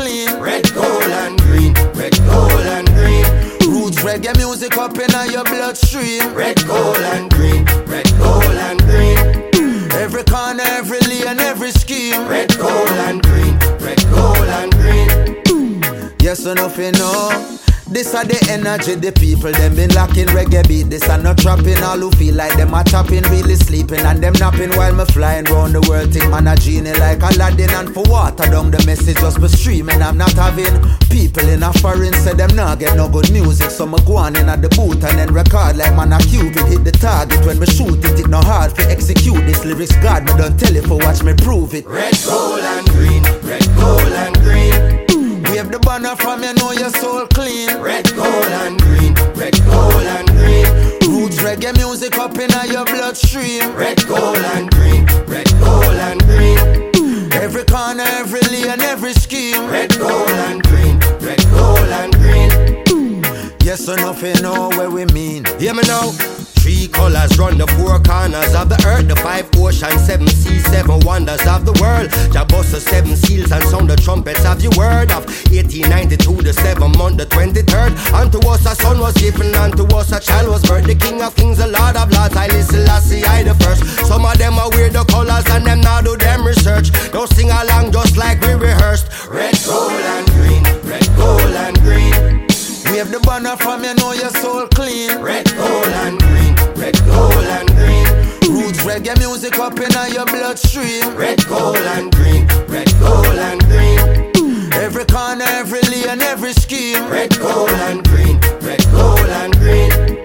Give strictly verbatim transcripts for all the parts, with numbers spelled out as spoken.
clean. Red, gold and green, red, gold and green. Roots reggae music up in your bloodstream. Red, gold and green, red, gold and green. Every corner, every lane, every scheme. Red, gold and green, red, gold and green. Yes or nothing, no. This are the energy, the people, them been locking reggae beat. This are not trapping, all who feel like them are tapping, really sleeping and them napping while me flying round the world. Think man a genie like Aladdin, and for water down the message just be streaming. I'm not having people in a foreign say them not get no good music, so me go on in at the booth and then record like man a Cupid. Hit the target when me shoot it, it no hard to execute this lyrics. God me don't tell it for watch me prove it. Red, gold and green, red, gold and green. Wave the banner from you, know your soul clean. Red, gold and green, red, gold and green. Roots reggae music up in your bloodstream. Red, gold and green, red, gold and green. Every corner, every lane, every scheme. Red, gold and green, red, gold and green. Yes or nothing, know where we mean. Hear me now. Three colors run the four corners of the earth, the five oceans, seven seas, seven wonders of the world. Jah bust the seven seals and sound the trumpets of your word of eighteen ninety-two, the seventh month, the twenty-third. Unto us a son was given, unto us a child was birthed. The King of Kings, the Lord of Lords, I listen, Lassie, I the first. Some of them are weird the colors and them now do them research. Don't sing along just like we rehearsed. Red, gold and green, red, gold and green. Wave the banner from you, know your soul clean. Red, gold and green, red, gold and green. Roots reggae music up in your bloodstream. Red, gold and green, red, gold and green. Every corner, every lane, every scheme. Red, gold and green, red, gold and green.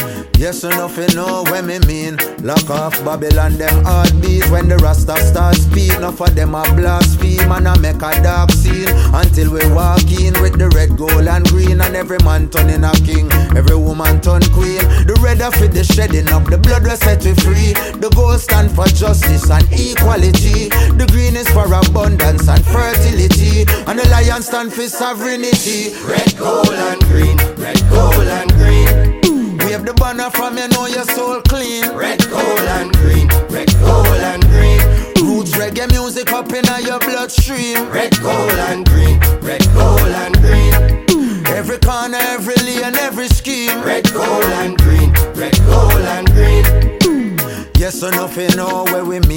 Yes or nothing, know what me mean. Lock off Babylon, them heartbeat. When the Rasta start speak, enough of them a blaspheme and I make a dark scene. Until we walk in with the red, gold and green. And every man turning a king, every woman turn queen. The red are for the shedding up, the blood will set we free. The gold stand for justice and equality. The green is for abundance and fertility. And the lion stand for sovereignty. Red, gold and green, red, gold and green. Wave the banner from you, know your soul clean. Red, gold and green, red, gold and green. Roots reggae music up in your bloodstream. Red, gold and green, red, gold and green. Every corner, every lane, every scheme. Red, gold and green, red, gold and green. Yes or nothing, know where we